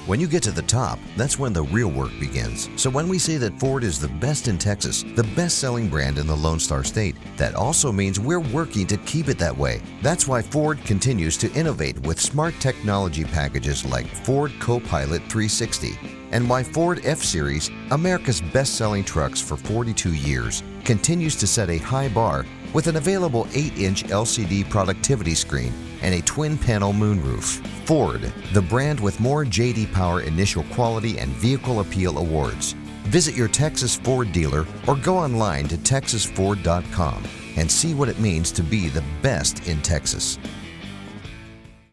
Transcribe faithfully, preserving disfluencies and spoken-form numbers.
When you get to the top, that's when the real work begins. So when we say that Ford is the best in Texas, the best-selling brand in the Lone Star State, that also means we're working to keep it that way. That's why Ford continues to innovate with smart technology packages like Ford Copilot three sixty, and why Ford F-Series, America's best-selling trucks for forty-two years, continues to set a high bar with an available eight inch L C D productivity screen and a twin-panel moonroof. Ford, the brand with more J D Power Initial Quality and Vehicle Appeal awards. Visit your Texas Ford dealer or go online to texas ford dot com and see what it means to be the best in Texas.